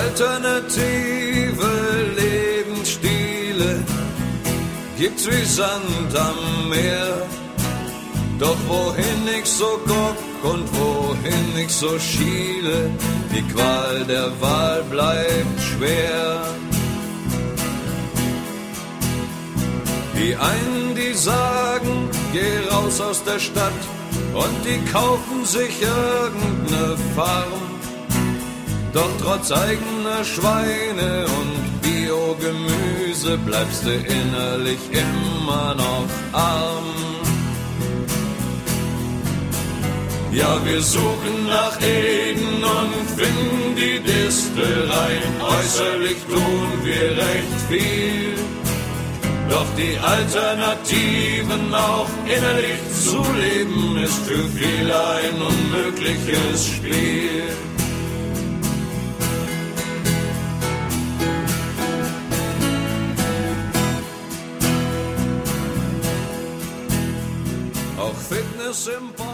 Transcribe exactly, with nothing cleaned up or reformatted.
Alternative Lebensstile gibt's wie Sand am Meer. Doch wohin ich so guck und wohin ich so schiele, die Qual der Wahl bleibt schwer. Die einen, die sagen, geh raus aus der Stadt, und die kaufen sich irgendeine Farm. Doch trotz eigener Schweine und Biogemüse bleibst du innerlich immer noch arm. Ja, wir suchen nach Eden und finden die Distel rein. Äußerlich tun wir recht viel, doch die Alternativen auch innerlich zu leben ist für viele ein unmögliches Spiel. Auch Fitness im Bauch